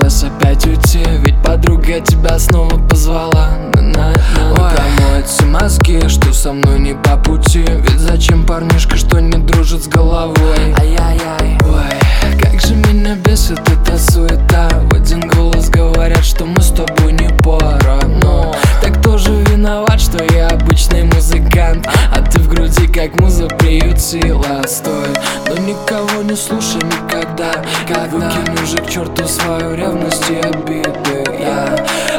захотелось опять уйти, ведь подруга тебя снова позвала. Промоют все мозги, что со мной не по пути. Ведь зачем парнишка, что не дружит с головой? Ай-яй-яй. Ой, как же меня бесит эта суета. В один голос говорят, что мы с тобой не пара. Но так кто же виноват, что я обычный музыкант, а ты в груди как муза приютила? Стой, но никого не слушай никогда. Выкину же к черту свою ревность и обиды. Я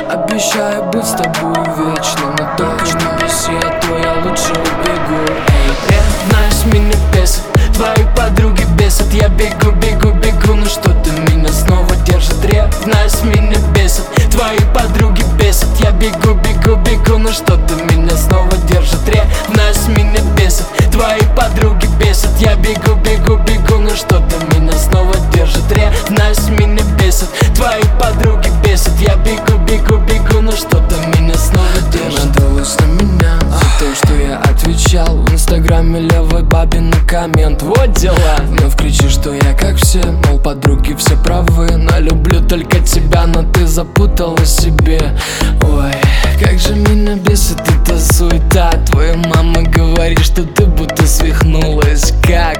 обещаю быть с тобой вечно, но только не беси, а то я лучше убегу. Ревность меня бесит, твои подруги бесят. Я бегу, бегу, бегу, но что-то меня снова держит. Ревность меня бесит, твои подруги бесят. Я бегу, бегу, бегу, но что-то меня снова держит. Ревность меня бесит, твои подруги бесят. Я бегу, бегу, бегу, но что-то меня снова держит. Ревность меня бесит, твои подруги бесят. Я бегу, бегу, бегу, но что-то меня снова держит. Надулась на меня за то, что я отвечал в инстаграме левой бабе на коммент. Вот дела. Вновь кричишь, что я как все, мол, подруги все правы, но люблю только тебя, но ты запутала себе. Ой, как же меня бесит эта суета. Твоя мама говорит, что ты будто свихнулась.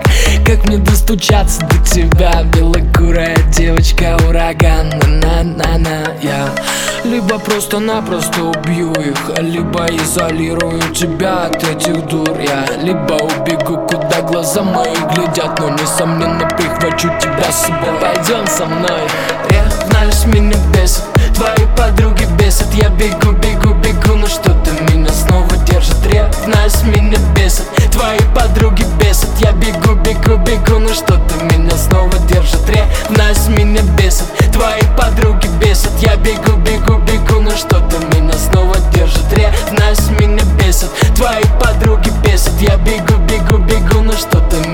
Как мне достучаться до тебя, белокурая девочка, ураган? На-на-на. Я либо просто-напросто убью их, либо изолирую тебя от этих дур. Я либо убегу, куда глаза мои глядят, но несомненно прихвачу тебя с собой. Пойдем со мной. Ревность меня бесит, твои подруги бесят. Я бегу, бегу, бегу, но что-то меня снова держит. Ревность меня бесит, твои подруги бесят. Я бегу, бегу, бегу, но что-то меня снова держит. Ревность меня бесит, твои подруги бесят. Я бегу, бегу, бегу, но что-то меня снова держит. Ревность меня бесит, твои подруги бесят. Я бегу, бегу, бегу, но что-то